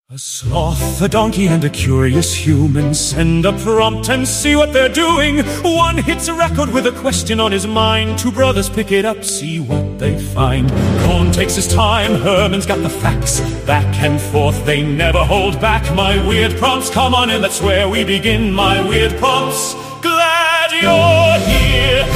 A sloth, a donkey, and a curious human send a prompt and see what they're doing. One hits a record with a question on his mind. Two brothers pick it up, see what they find. Cohn takes his time, Herman's got the facts. Back and forth, they never hold back. My weird prompts, come on in, that's where we begin. My weird prompts, glad you're here.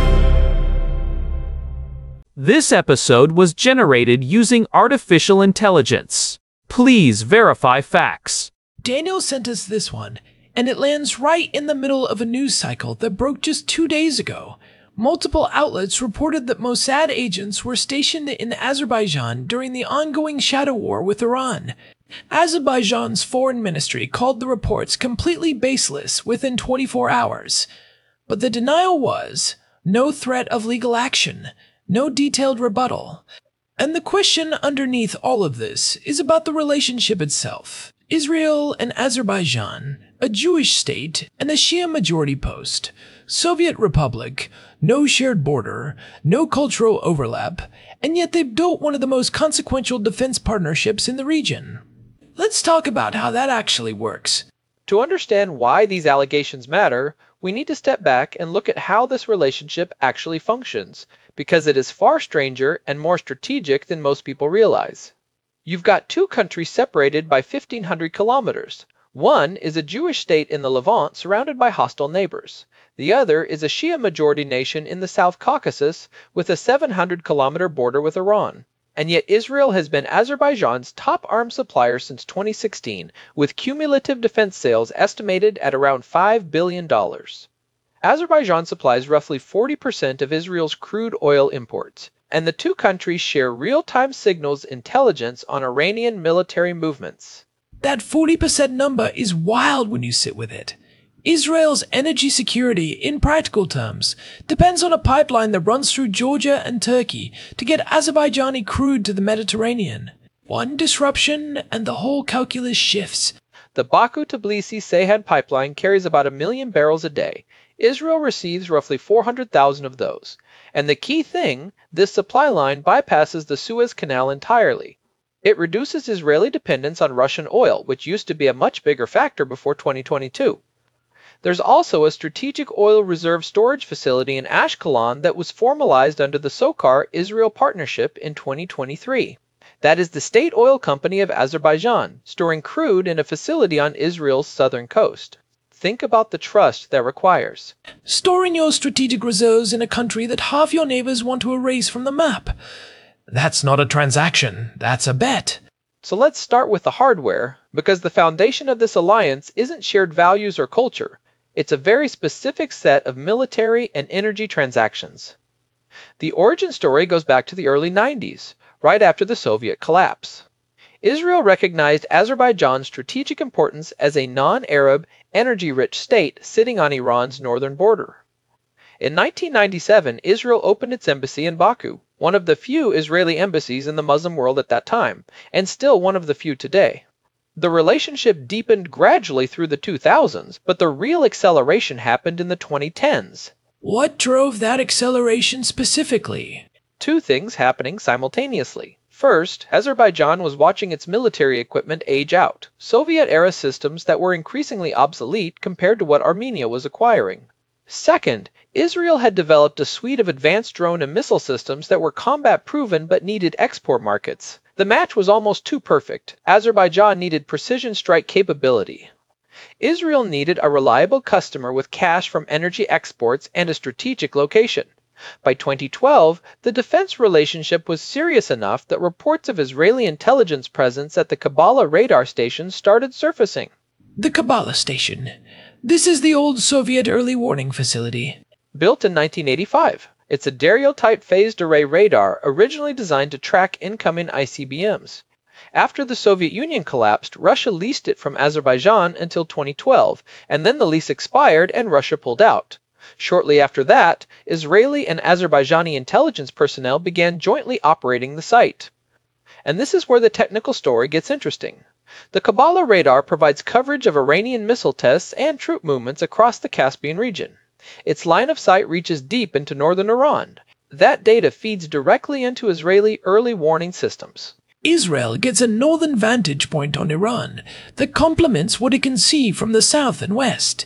This episode was generated using artificial intelligence. Please verify facts. Daniel sent us this one, and it lands right in the middle of a news cycle that broke just 2 days ago. Multiple outlets reported that Mossad agents were stationed in Azerbaijan during the ongoing shadow war with Iran. Azerbaijan's foreign ministry called the reports completely baseless within 24 hours. But the denial was no threat of legal action, no detailed rebuttal. And the question underneath all of this is about the relationship itself. Israel and Azerbaijan, a Jewish state and a Shia majority post, Soviet Republic, no shared border, no cultural overlap, and yet they built one of the most consequential defense partnerships in the region. Let's talk about how that actually works. To understand why these allegations matter, we need to step back and look at how this relationship actually functions, because it is far stranger and more strategic than most people realize. You've got two countries separated by 1,500 kilometers. One is a Jewish state in the Levant surrounded by hostile neighbors. The other is a Shia majority nation in the South Caucasus with a 700-kilometer border with Iran. And yet Israel has been Azerbaijan's top arms supplier since 2016, with cumulative defense sales estimated at around $5 billion. Azerbaijan supplies roughly 40% of Israel's crude oil imports, and the two countries share real-time signals intelligence on Iranian military movements. That 40% number is wild when you sit with it. Israel's energy security, in practical terms, depends on a pipeline that runs through Georgia and Turkey to get Azerbaijani crude to the Mediterranean. One disruption and the whole calculus shifts. The Baku-Tbilisi-Ceyhan pipeline carries about 1 million barrels a day. Israel receives roughly 400,000 of those. And the key thing, this supply line bypasses the Suez Canal entirely. It reduces Israeli dependence on Russian oil, which used to be a much bigger factor before 2022. There's also a strategic oil reserve storage facility in Ashkelon that was formalized under the SOCAR-Israel partnership in 2023. That is the state oil company of Azerbaijan, storing crude in a facility on Israel's southern coast. Think about the trust that requires. Storing your strategic reserves in a country that half your neighbors want to erase from the map. That's not a transaction, that's a bet. So let's start with the hardware, because the foundation of this alliance isn't shared values or culture. It's a very specific set of military and energy transactions. The origin story goes back to the early 90s, right after the Soviet collapse. Israel recognized Azerbaijan's strategic importance as a non-Arab, energy-rich state sitting on Iran's northern border. In 1997, Israel opened its embassy in Baku, one of the few Israeli embassies in the Muslim world at that time, and still one of the few today. The relationship deepened gradually through the 2000s, but the real acceleration happened in the 2010s. What drove that acceleration specifically? Two things happening simultaneously. First, Azerbaijan was watching its military equipment age out, Soviet-era systems that were increasingly obsolete compared to what Armenia was acquiring. Second, Israel had developed a suite of advanced drone and missile systems that were combat-proven but needed export markets. The match was almost too perfect. Azerbaijan needed precision strike capability. Israel needed a reliable customer with cash from energy exports and a strategic location. By 2012, the defense relationship was serious enough that reports of Israeli intelligence presence at the Kabbalah radar station started surfacing. The Kabbalah station. This is the old Soviet early warning facility. Built in 1985, it's a daguerreotype phased array radar originally designed to track incoming ICBMs. After the Soviet Union collapsed, Russia leased it from Azerbaijan until 2012, and then the lease expired and Russia pulled out. Shortly after that, Israeli and Azerbaijani intelligence personnel began jointly operating the site. And this is where the technical story gets interesting. The Kabbalah radar provides coverage of Iranian missile tests and troop movements across the Caspian region. Its line of sight reaches deep into northern Iran. That data feeds directly into Israeli early warning systems. Israel gets a northern vantage point on Iran that complements what it can see from the south and west.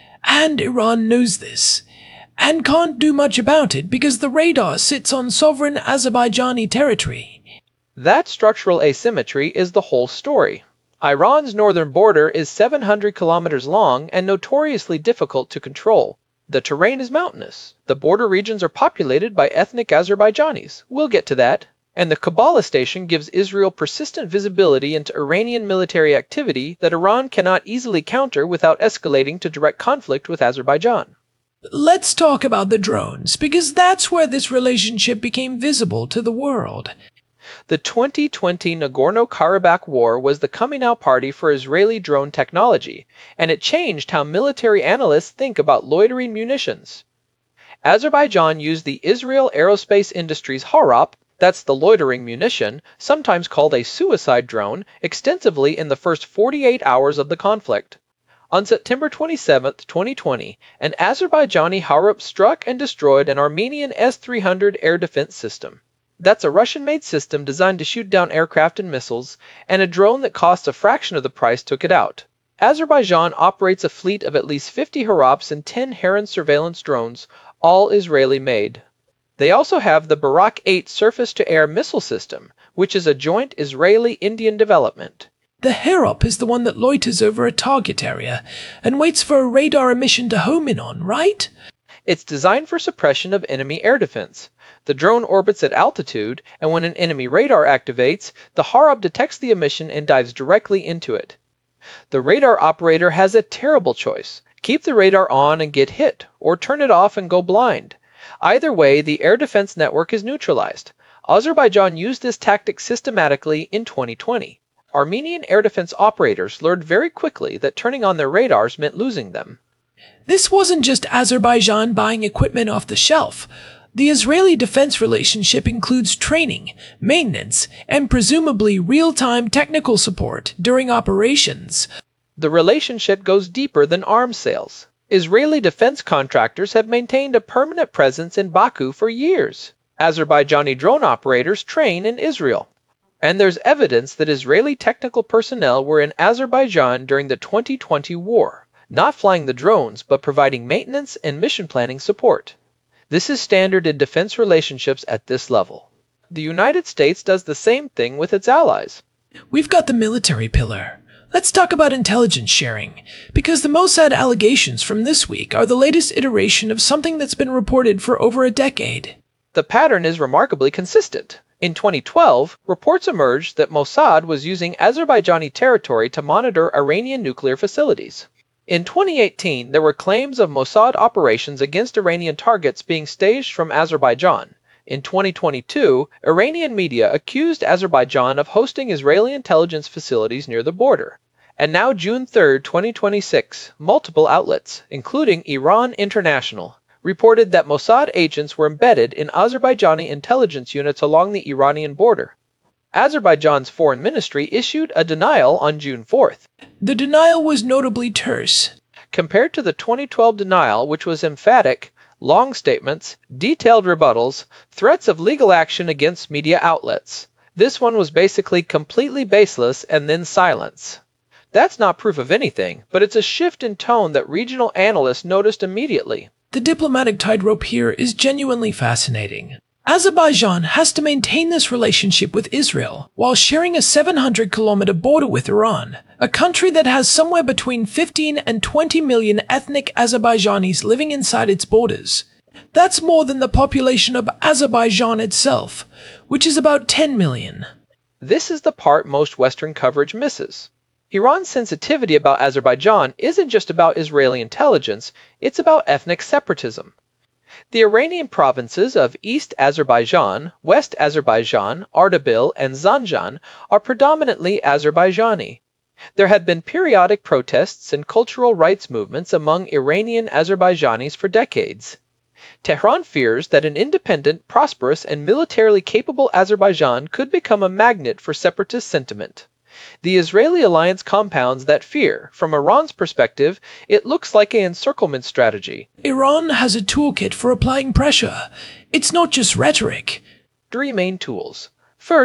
And Iran knows this, and can't do much about it because the radar sits on sovereign Azerbaijani territory. That structural asymmetry is the whole story. Iran's northern border is 700 kilometers long and notoriously difficult to control. The terrain is mountainous. The border regions are populated by ethnic Azerbaijanis. We'll get to that. And the Kabbalah station gives Israel persistent visibility into Iranian military activity that Iran cannot easily counter without escalating to direct conflict with Azerbaijan. Let's talk about the drones, because that's where this relationship became visible to the world. The 2020 Nagorno-Karabakh War was the coming-out party for Israeli drone technology, and it changed how military analysts think about loitering munitions. Azerbaijan used the Israel Aerospace Industries Harop, that's the loitering munition, sometimes called a suicide drone, extensively in the first 48 hours of the conflict. On September 27, 2020, an Azerbaijani Harop struck and destroyed an Armenian S-300 air defense system. That's a Russian-made system designed to shoot down aircraft and missiles, and a drone that costs a fraction of the price took it out. Azerbaijan operates a fleet of at least 50 Harops and 10 Heron surveillance drones, all Israeli-made. They also have the Barak 8 surface-to-air missile system, which is a joint Israeli-Indian development. The Harop is the one that loiters over a target area and waits for a radar emission to home in on, right? It's designed for suppression of enemy air defense. The drone orbits at altitude, and when an enemy radar activates, the Harop detects the emission and dives directly into it. The radar operator has a terrible choice. Keep the radar on and get hit, or turn it off and go blind. Either way, the air defense network is neutralized. Azerbaijan used this tactic systematically in 2020. Armenian air defense operators learned very quickly that turning on their radars meant losing them. This wasn't just Azerbaijan buying equipment off the shelf. The Israeli defense relationship includes training, maintenance, and presumably real-time technical support during operations. The relationship goes deeper than arms sales. Israeli defense contractors have maintained a permanent presence in Baku for years. Azerbaijani drone operators train in Israel. And there's evidence that Israeli technical personnel were in Azerbaijan during the 2020 war, not flying the drones, but providing maintenance and mission planning support. This is standard in defense relationships at this level. The United States does the same thing with its allies. We've got the military pillar. Let's talk about intelligence sharing, because the Mossad allegations from this week are the latest iteration of something that's been reported for over a decade. The pattern is remarkably consistent. In 2012, reports emerged that Mossad was using Azerbaijani territory to monitor Iranian nuclear facilities. In 2018, there were claims of Mossad operations against Iranian targets being staged from Azerbaijan. In 2022, Iranian media accused Azerbaijan of hosting Israeli intelligence facilities near the border. And now June 3, 2026, multiple outlets, including Iran International, reported that Mossad agents were embedded in Azerbaijani intelligence units along the Iranian border. Azerbaijan's foreign ministry issued a denial on June 4th. The denial was notably terse. Compared to the 2012 denial, which was emphatic, long statements, detailed rebuttals, threats of legal action against media outlets, this one was basically completely baseless and then silence. That's not proof of anything, but it's a shift in tone that regional analysts noticed immediately. The diplomatic tightrope here is genuinely fascinating. Azerbaijan has to maintain this relationship with Israel while sharing a 700-kilometer border with Iran, a country that has somewhere between 15 and 20 million ethnic Azerbaijanis living inside its borders. That's more than the population of Azerbaijan itself, which is about 10 million. This is the part most Western coverage misses. Iran's sensitivity about Azerbaijan isn't just about Israeli intelligence, it's about ethnic separatism. The Iranian provinces of East Azerbaijan, West Azerbaijan, Ardabil, and Zanjan are predominantly Azerbaijani. There have been periodic protests and cultural rights movements among Iranian Azerbaijanis for decades. Tehran fears that an independent, prosperous, and militarily capable Azerbaijan could become a magnet for separatist sentiment. The Israeli alliance compounds that fear. From Iran's perspective, it looks like an encirclement strategy. Iran has a toolkit for applying pressure. It's not just rhetoric. 3 main tools. First,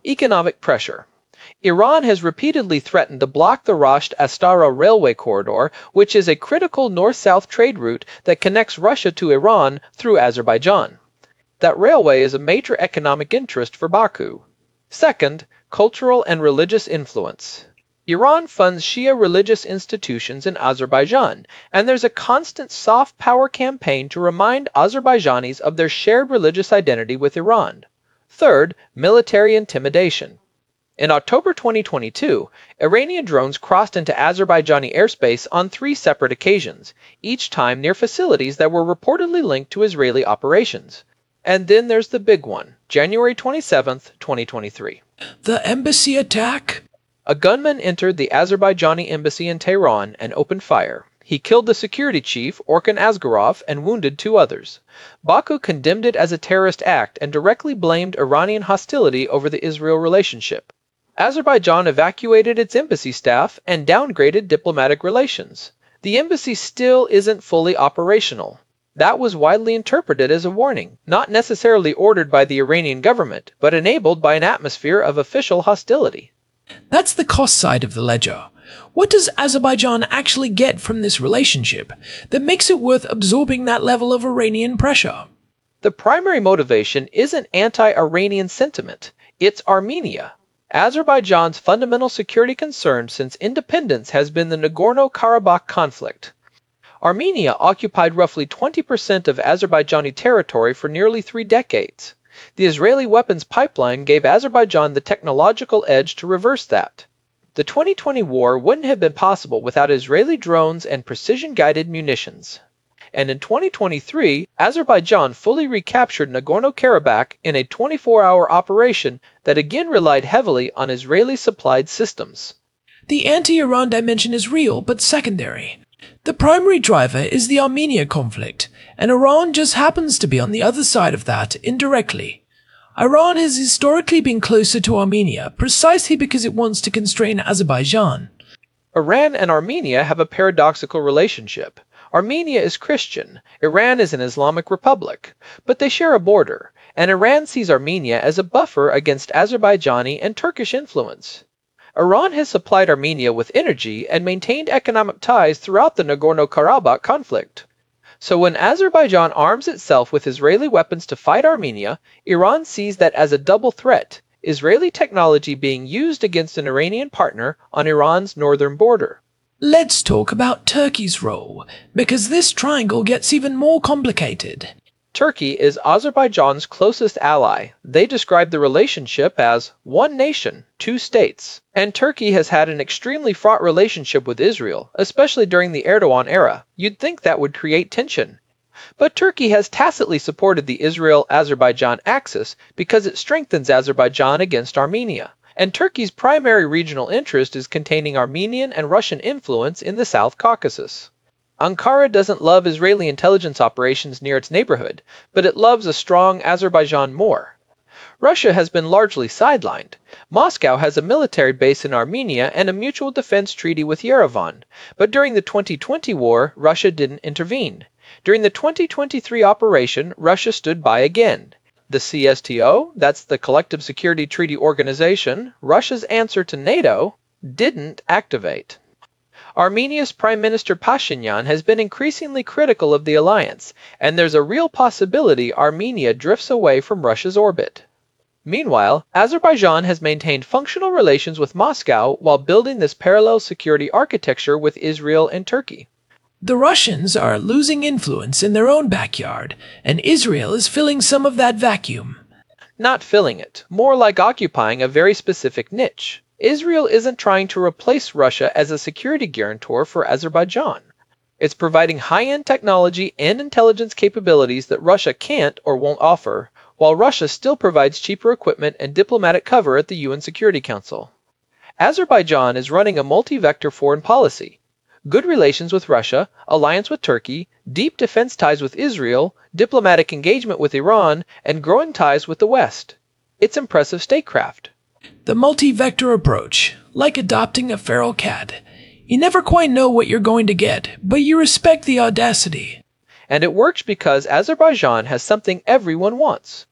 Economic pressure. Iran has repeatedly threatened to block the Rasht-Astara railway corridor, which is a critical north-south trade route that connects Russia to Iran through Azerbaijan. That railway is a major economic interest for Baku. Second, cultural and religious influence. Iran funds Shia religious institutions in Azerbaijan, and there's a constant soft power campaign to remind Azerbaijanis of their shared religious identity with Iran. Third, military intimidation. In October 2022, Iranian drones crossed into Azerbaijani airspace on 3 separate occasions, each time near facilities that were reportedly linked to Israeli operations. And then there's the big one, January 27, 2023. The embassy attack? A gunman entered the Azerbaijani embassy in Tehran and opened fire. He killed the security chief, Orkan Asgarov, and wounded 2 others. Baku condemned it as a terrorist act and directly blamed Iranian hostility over the Israel relationship. Azerbaijan evacuated its embassy staff and downgraded diplomatic relations. The embassy still isn't fully operational. That was widely interpreted as a warning, not necessarily ordered by the Iranian government, but enabled by an atmosphere of official hostility. That's the cost side of the ledger. What does Azerbaijan actually get from this relationship that makes it worth absorbing that level of Iranian pressure? The primary motivation isn't anti-Iranian sentiment, it's Armenia. Azerbaijan's fundamental security concern since independence has been the Nagorno-Karabakh conflict. Armenia occupied roughly 20% of Azerbaijani territory for nearly 3 decades. The Israeli weapons pipeline gave Azerbaijan the technological edge to reverse that. The 2020 war wouldn't have been possible without Israeli drones and precision-guided munitions. And in 2023, Azerbaijan fully recaptured Nagorno-Karabakh in a 24-hour operation that again relied heavily on Israeli-supplied systems. The anti-Iran dimension is real, but secondary. The primary driver is the Armenia conflict, and Iran just happens to be on the other side of that indirectly. Iran has historically been closer to Armenia precisely because it wants to constrain Azerbaijan. Iran and Armenia have a paradoxical relationship. Armenia is Christian, Iran is an Islamic republic, but they share a border, and Iran sees Armenia as a buffer against Azerbaijani and Turkish influence. Iran has supplied Armenia with energy and maintained economic ties throughout the Nagorno-Karabakh conflict. So when Azerbaijan arms itself with Israeli weapons to fight Armenia, Iran sees that as a double threat, Israeli technology being used against an Iranian partner on Iran's northern border. Let's talk about Turkey's role, because this triangle gets even more complicated. Turkey is Azerbaijan's closest ally. They describe the relationship as one nation, 2 states. And Turkey has had an extremely fraught relationship with Israel, especially during the Erdogan era. You'd think that would create tension. But Turkey has tacitly supported the Israel-Azerbaijan axis because it strengthens Azerbaijan against Armenia. And Turkey's primary regional interest is containing Armenian and Russian influence in the South Caucasus. Ankara doesn't love Israeli intelligence operations near its neighborhood, but it loves a strong Azerbaijan more. Russia has been largely sidelined. Moscow has a military base in Armenia and a mutual defense treaty with Yerevan, but during the 2020 war, Russia didn't intervene. During the 2023 operation, Russia stood by again. The CSTO, that's the Collective Security Treaty Organization, Russia's answer to NATO, didn't activate. Armenia's Prime Minister Pashinyan has been increasingly critical of the alliance, and there's a real possibility Armenia drifts away from Russia's orbit. Meanwhile, Azerbaijan has maintained functional relations with Moscow while building this parallel security architecture with Israel and Turkey. The Russians are losing influence in their own backyard, and Israel is filling some of that vacuum. Not filling it, more like occupying a very specific niche. Israel isn't trying to replace Russia as a security guarantor for Azerbaijan. It's providing high-end technology and intelligence capabilities that Russia can't or won't offer, while Russia still provides cheaper equipment and diplomatic cover at the UN Security Council. Azerbaijan is running a multi-vector foreign policy. Good relations with Russia, alliance with Turkey, deep defense ties with Israel, diplomatic engagement with Iran, and growing ties with the West. It's impressive statecraft. The multi-vector approach, like adopting a feral cat. You never quite know what you're going to get, but you respect the audacity. And it works because Azerbaijan has something everyone wants.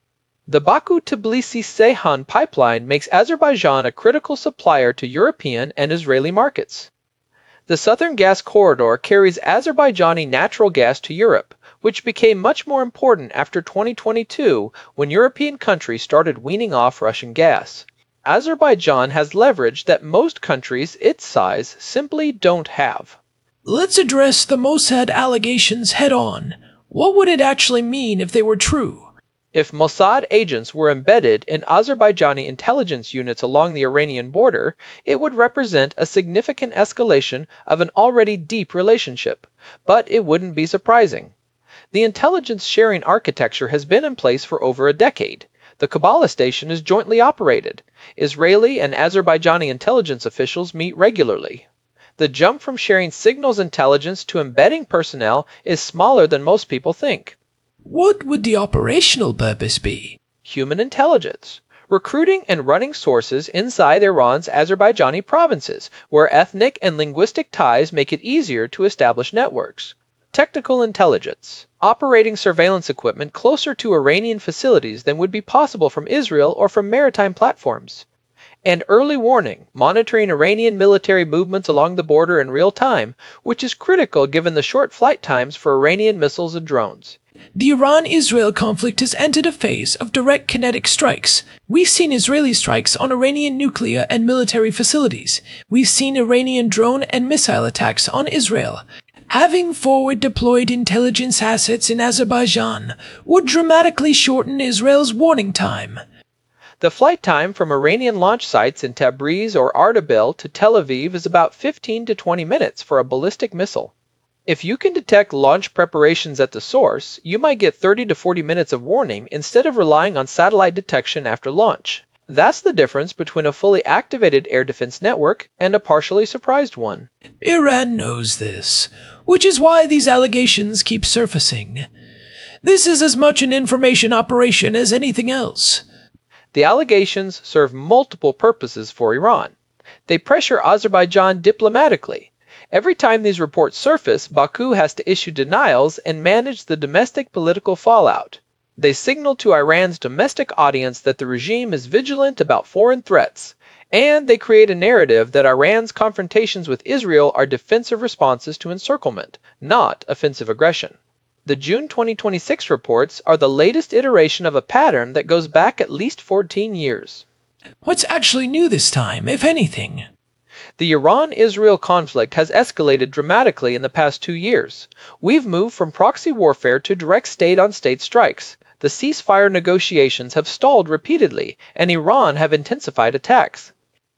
The Baku-Tbilisi-Ceyhan pipeline makes Azerbaijan a critical supplier to European and Israeli markets. The Southern Gas Corridor carries Azerbaijani natural gas to Europe, which became much more important after 2022 when European countries started weaning off Russian gas. Azerbaijan has leverage that most countries its size simply don't have. Let's address the Mossad allegations head on. What would it actually mean if they were true? If Mossad agents were embedded in Azerbaijani intelligence units along the Iranian border, it would represent a significant escalation of an already deep relationship, but it wouldn't be surprising. The intelligence sharing architecture has been in place for over a decade. The Kabbalah station is jointly operated. Israeli and Azerbaijani intelligence officials meet regularly. The jump from sharing signals intelligence to embedding personnel is smaller than most people think. What would the operational purpose be? Human intelligence. Recruiting and running sources inside Iran's Azerbaijani provinces, where ethnic and linguistic ties make it easier to establish networks. Technical intelligence. Operating surveillance equipment closer to Iranian facilities than would be possible from Israel or from maritime platforms. And early warning, monitoring Iranian military movements along the border in real time, which is critical given the short flight times for Iranian missiles and drones. The Iran-Israel conflict has entered a phase of direct kinetic strikes. We've seen Israeli strikes on Iranian nuclear and military facilities. We've seen Iranian drone and missile attacks on Israel. Having forward-deployed intelligence assets in Azerbaijan would dramatically shorten Israel's warning time. The flight time from Iranian launch sites in Tabriz or Ardabil to Tel Aviv is about 15 to 20 minutes for a ballistic missile. If you can detect launch preparations at the source, you might get 30 to 40 minutes of warning instead of relying on satellite detection after launch. That's the difference between a fully activated air defense network and a partially surprised one. Iran knows this, which is why these allegations keep surfacing. This is as much an information operation as anything else. The allegations serve multiple purposes for Iran. They pressure Azerbaijan diplomatically. Every time these reports surface, Baku has to issue denials and manage the domestic political fallout. They signal to Iran's domestic audience that the regime is vigilant about foreign threats, and they create a narrative that Iran's confrontations with Israel are defensive responses to encirclement, not offensive aggression. The June 2026 reports are the latest iteration of a pattern that goes back at least 14 years. What's actually new this time, if anything? The Iran-Israel conflict has escalated dramatically in the past 2 years. We've moved from proxy warfare to direct state-on-state strikes. The ceasefire negotiations have stalled repeatedly, and Iran have intensified attacks.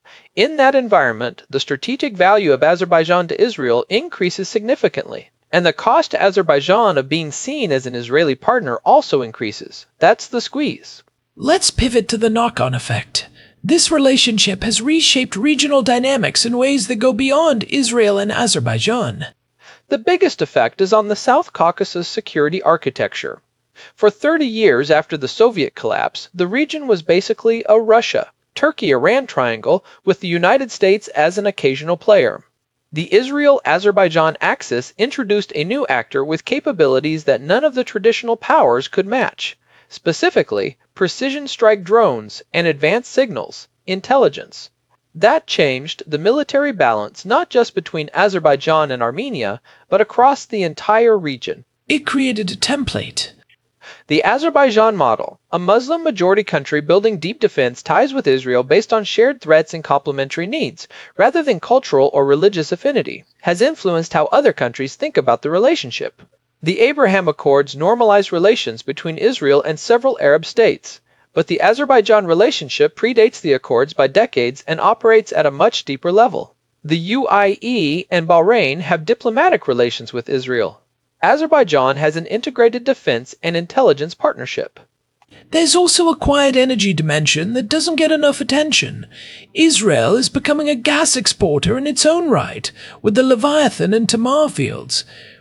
In that environment, the strategic value of Azerbaijan to Israel increases significantly. And the cost to Azerbaijan of being seen as an Israeli partner also increases. That's the squeeze. Let's pivot to the knock-on effect. This relationship has reshaped regional dynamics in ways that go beyond Israel and Azerbaijan. The biggest effect is on the South Caucasus security architecture. For 30 years after the Soviet collapse, the region was basically a Russia, Turkey-Iran triangle with the United States as an occasional player. The Israel-Azerbaijan axis introduced a new actor with capabilities that none of the traditional powers could match. Specifically, precision strike drones and advanced signals, intelligence. That changed the military balance not just between Azerbaijan and Armenia, but across the entire region. It created a template. The Azerbaijan model, a Muslim-majority country building deep defense ties with Israel based on shared threats and complementary needs, rather than cultural or religious affinity, has influenced how other countries think about the relationship. The Abraham Accords normalized relations between Israel and several Arab states, but the Azerbaijan relationship predates the Accords by decades and operates at a much deeper level. The UAE and Bahrain have diplomatic relations with Israel. Azerbaijan has an integrated defense and intelligence partnership. There's also a quiet energy dimension that doesn't get enough attention. Israel is becoming a gas exporter in its own right, with the Leviathan and Tamar fields.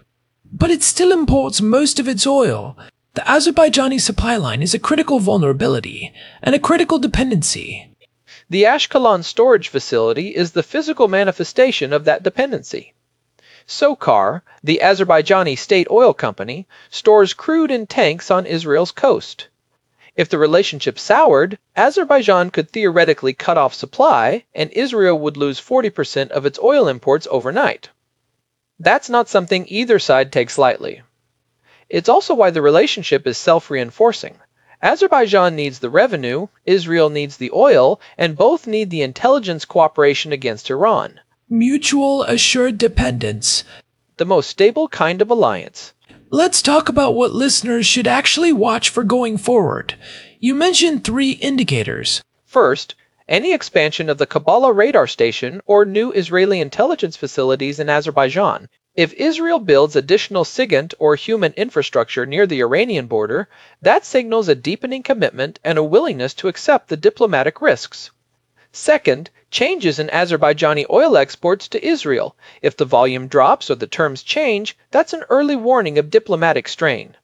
But it still imports most of its oil. The Azerbaijani supply line is a critical vulnerability and a critical dependency. The Ashkelon storage facility is the physical manifestation of that dependency. SOCAR, the Azerbaijani state oil company, stores crude in tanks on Israel's coast. If the relationship soured, Azerbaijan could theoretically cut off supply, and Israel would lose 40% of its oil imports overnight. That's not something either side takes lightly. It's also why the relationship is self-reinforcing. Azerbaijan needs the revenue, Israel needs the oil, and both need the intelligence cooperation against Iran. Mutual assured dependence. The most stable kind of alliance. Let's talk about what listeners should actually watch for going forward. You mentioned 3 indicators. First, any expansion of the Kabbalah radar station or new Israeli intelligence facilities in Azerbaijan. If Israel builds additional SIGINT or human infrastructure near the Iranian border, that signals a deepening commitment and a willingness to accept the diplomatic risks. Second, changes in Azerbaijani oil exports to Israel. If the volume drops or the terms change, that's an early warning of diplomatic strain.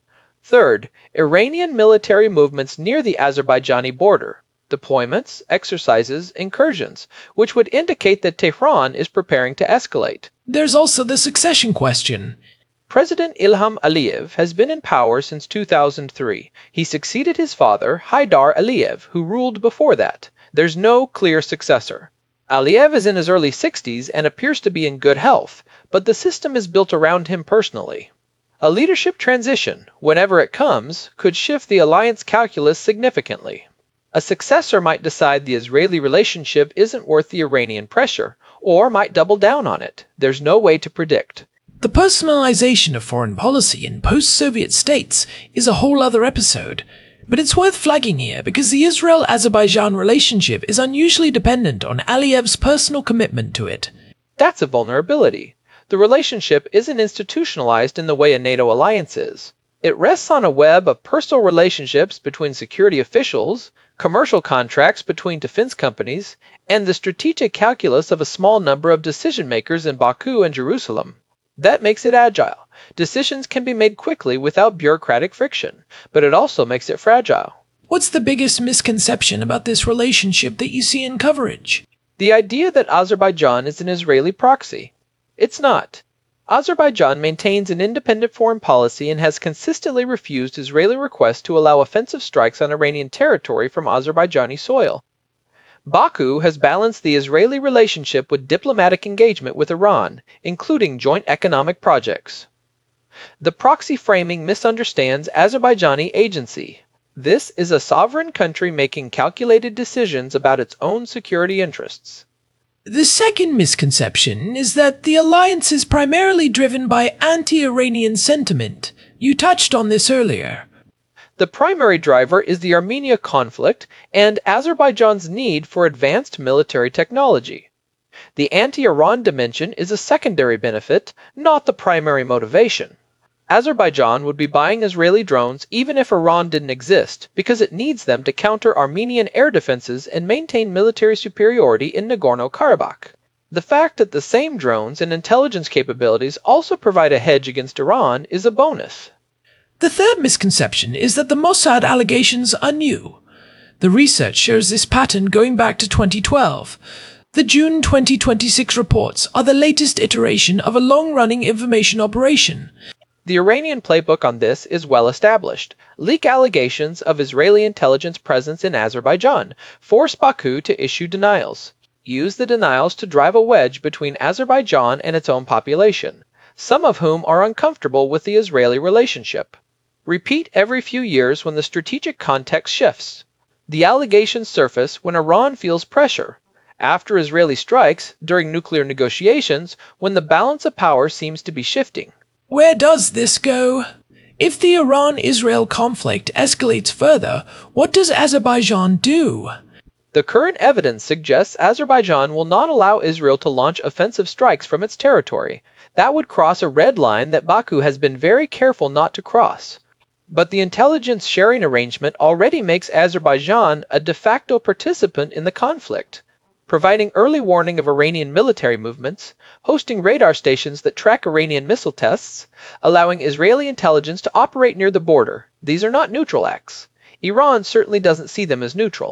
Third, Iranian military movements near the Azerbaijani border. Deployments, exercises, incursions, which would indicate that Tehran is preparing to escalate. There's also the succession question. President Ilham Aliyev has been in power since 2003. He succeeded his father, Haidar Aliyev, who ruled before that. There's no clear successor. Aliyev is in his early 60s and appears to be in good health, but the system is built around him personally. A leadership transition, whenever it comes, could shift the alliance calculus significantly. A successor might decide the Israeli relationship isn't worth the Iranian pressure, or might double down on it. There's no way to predict. The personalization of foreign policy in post-Soviet states is a whole other episode, but it's worth flagging here because the Israel-Azerbaijan relationship is unusually dependent on Aliyev's personal commitment to it. That's a vulnerability. The relationship isn't institutionalized in the way a NATO alliance is. It rests on a web of personal relationships between security officials, commercial contracts between defense companies, and the strategic calculus of a small number of decision-makers in Baku and Jerusalem. That makes it agile. Decisions can be made quickly without bureaucratic friction, but it also makes it fragile. What's the biggest misconception about this relationship that you see in coverage? The idea that Azerbaijan is an Israeli proxy. It's not. Azerbaijan maintains an independent foreign policy and has consistently refused Israeli requests to allow offensive strikes on Iranian territory from Azerbaijani soil. Baku has balanced the Israeli relationship with diplomatic engagement with Iran, including joint economic projects. The proxy framing misunderstands Azerbaijani agency. This is a sovereign country making calculated decisions about its own security interests. The second misconception is that the alliance is primarily driven by anti-Iranian sentiment. You touched on this earlier. The primary driver is the Armenia conflict and Azerbaijan's need for advanced military technology. The anti-Iran dimension is a secondary benefit, not the primary motivation. Azerbaijan would be buying Israeli drones even if Iran didn't exist, because it needs them to counter Armenian air defenses and maintain military superiority in Nagorno-Karabakh. The fact that the same drones and intelligence capabilities also provide a hedge against Iran is a bonus. The third misconception is that the Mossad allegations are new. The research shows this pattern going back to 2012. The June 2026 reports are the latest iteration of a long-running information operation. The Iranian playbook on this is well established. Leak allegations of Israeli intelligence presence in Azerbaijan. Force Baku to issue denials. Use the denials to drive a wedge between Azerbaijan and its own population, some of whom are uncomfortable with the Israeli relationship. Repeat every few years when the strategic context shifts. The allegations surface when Iran feels pressure. After Israeli strikes, during nuclear negotiations, when the balance of power seems to be shifting. Where does this go? If the Iran-Israel conflict escalates further, what does Azerbaijan do? The current evidence suggests Azerbaijan will not allow Israel to launch offensive strikes from its territory. That would cross a red line that Baku has been very careful not to cross. But the intelligence sharing arrangement already makes Azerbaijan a de facto participant in the conflict, providing early warning of Iranian military movements, hosting radar stations that track Iranian missile tests, allowing Israeli intelligence to operate near the border. These are not neutral acts. Iran certainly doesn't see them as neutral.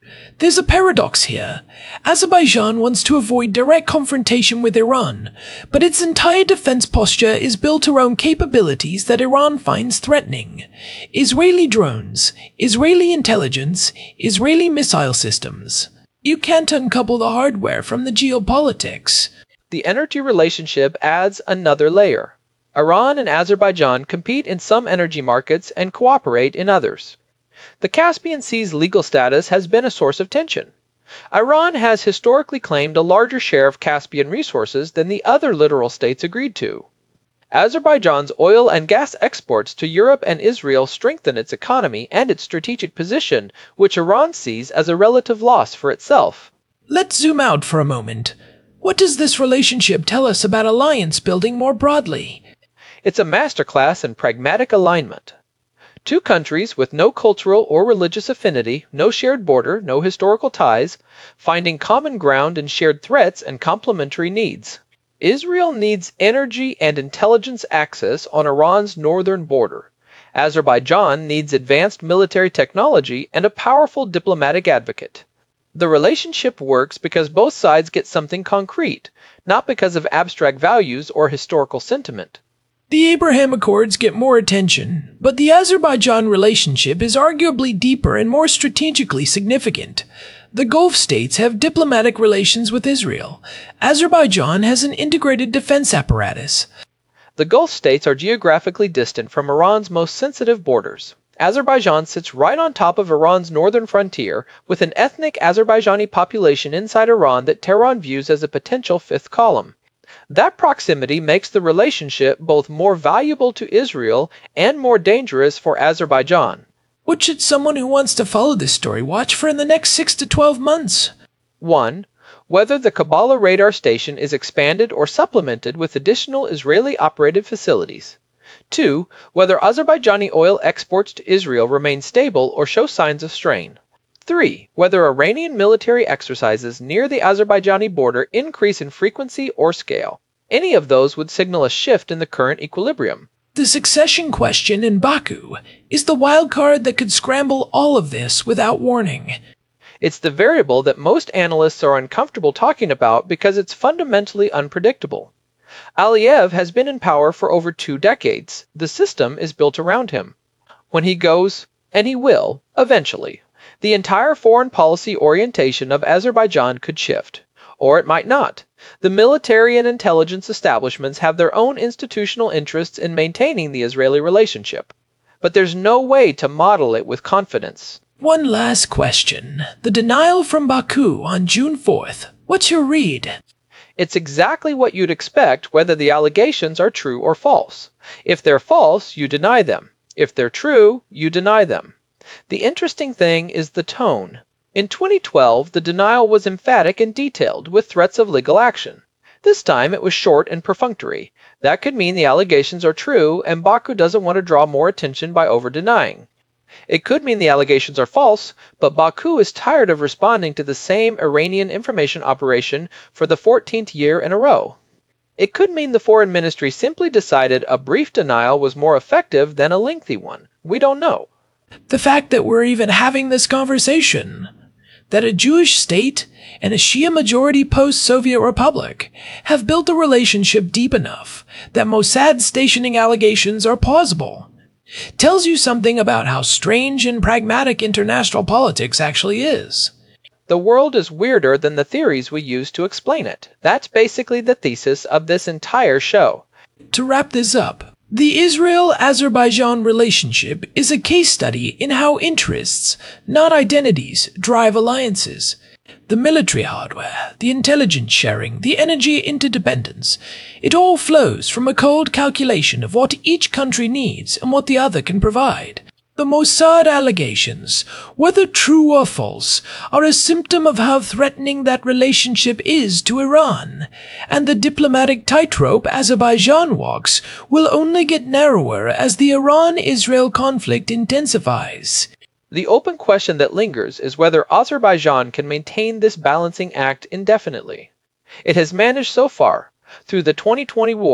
There's a paradox here. Azerbaijan wants to avoid direct confrontation with Iran, but its entire defense posture is built around capabilities that Iran finds threatening. Israeli drones, Israeli intelligence, Israeli missile systems. You can't uncouple the hardware from the geopolitics. The energy relationship adds another layer. Iran and Azerbaijan compete in some energy markets and cooperate in others. The Caspian Sea's legal status has been a source of tension. Iran has historically claimed a larger share of Caspian resources than the other littoral states agreed to. Azerbaijan's oil and gas exports to Europe and Israel strengthen its economy and its strategic position, which Iran sees as a relative loss for itself. Let's zoom out for a moment. What does this relationship tell us about alliance building more broadly? It's a masterclass in pragmatic alignment. Two countries with no cultural or religious affinity, no shared border, no historical ties, finding common ground in shared threats and complementary needs. Israel needs energy and intelligence access on Iran's northern border. Azerbaijan needs advanced military technology and a powerful diplomatic advocate. The relationship works because both sides get something concrete, not because of abstract values or historical sentiment. The Abraham Accords get more attention, but the Azerbaijan relationship is arguably deeper and more strategically significant. The Gulf states have diplomatic relations with Israel. Azerbaijan has an integrated defense apparatus. The Gulf states are geographically distant from Iran's most sensitive borders. Azerbaijan sits right on top of Iran's northern frontier, with an ethnic Azerbaijani population inside Iran that Tehran views as a potential fifth column. That proximity makes the relationship both more valuable to Israel and more dangerous for Azerbaijan. What should someone who wants to follow this story watch for in the next 6 to 12 months? 1. Whether the Kabbalah radar station is expanded or supplemented with additional Israeli-operated facilities. 2. Whether Azerbaijani oil exports to Israel remain stable or show signs of strain. 3. Whether Iranian military exercises near the Azerbaijani border increase in frequency or scale. Any of those would signal a shift in the current equilibrium. The succession question in Baku is the wild card that could scramble all of this without warning. It's the variable that most analysts are uncomfortable talking about because it's fundamentally unpredictable. Aliyev has been in power for over 2 decades. The system is built around him. When he goes, and he will, eventually, the entire foreign policy orientation of Azerbaijan could shift. Or it might not. The military and intelligence establishments have their own institutional interests in maintaining the Israeli relationship. But there's no way to model it with confidence. One last question. The denial from Baku on June 4th. What's your read? It's exactly what you'd expect whether the allegations are true or false. If they're false, you deny them. If they're true, you deny them. The interesting thing is the tone. In 2012, the denial was emphatic and detailed, with threats of legal action. This time, it was short and perfunctory. That could mean the allegations are true, and Baku doesn't want to draw more attention by over-denying. It could mean the allegations are false, but Baku is tired of responding to the same Iranian information operation for the 14th year in a row. It could mean the foreign ministry simply decided a brief denial was more effective than a lengthy one. We don't know. The fact that we're even having this conversation, that a Jewish state and a Shia-majority post-Soviet republic have built a relationship deep enough that Mossad stationing allegations are plausible, tells you something about how strange and pragmatic international politics actually is. The world is weirder than the theories we use to explain it. That's basically the thesis of this entire show. To wrap this up, the Israel-Azerbaijan relationship is a case study in how interests, not identities, drive alliances. The military hardware, the intelligence sharing, the energy interdependence, it all flows from a cold calculation of what each country needs and what the other can provide. The Mossad allegations, whether true or false, are a symptom of how threatening that relationship is to Iran, and the diplomatic tightrope Azerbaijan walks will only get narrower as the Iran-Israel conflict intensifies. The open question that lingers is whether Azerbaijan can maintain this balancing act indefinitely. It has managed so far. Through the 2020 war,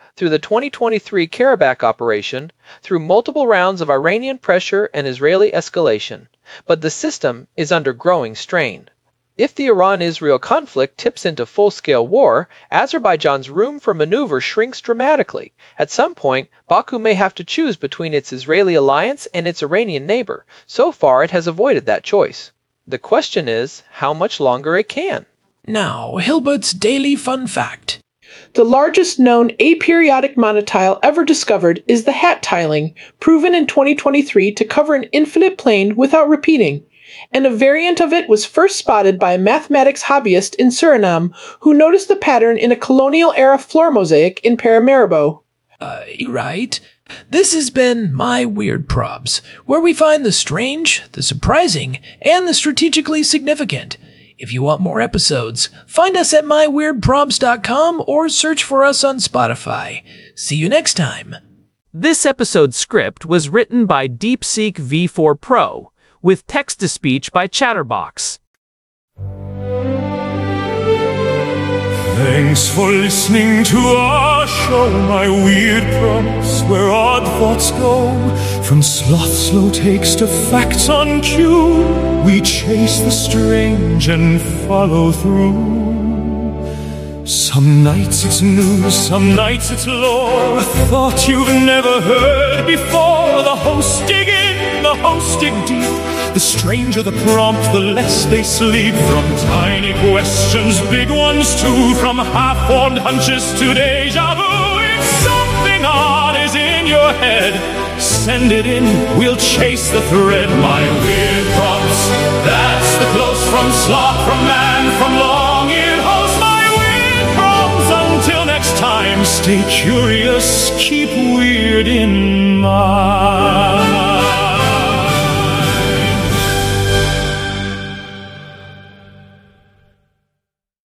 through the 2023 Karabakh operation, through multiple rounds of Iranian pressure and Israeli escalation, but the system is under growing strain. If the Iran-Israel conflict tips into full-scale war, Azerbaijan's room for maneuver shrinks dramatically. At some point, Baku may have to choose between its Israeli alliance and its Iranian neighbor. So far, it has avoided that choice. The question is, how much longer it can. Now, Hilbert's Daily Fun Fact. The largest known aperiodic monotile ever discovered is the hat tiling, proven in 2023 to cover an infinite plane without repeating. And a variant of it was first spotted by a mathematics hobbyist in Suriname who noticed the pattern in a colonial-era floor mosaic in Paramaribo. Right. This has been My Weird Probs, where we find the strange, the surprising, and the strategically significant. If you want more episodes, find us at myweirdprobs.com or search for us on Spotify. See you next time. This episode's script was written by DeepSeek V4 Pro, with text-to-speech by Chatterbox. Thanks for listening to our show, My Weird Prompts, where odd thoughts go. From sloth slow takes to facts on cue, we chase the strange and follow through. Some nights it's news, some nights it's lore, a thought you've never heard before. The hosts dig in, the hosts dig deep. The stranger the prompt, the less they sleep. From tiny questions, big ones too. From half-formed hunches to deja vu. If something odd is in your head, send it in, we'll chase the thread. My Weird Prompts, that's the close from sloth, from man, from long-eared host. My Weird Prompts, until next time, stay curious, keep weird in mind.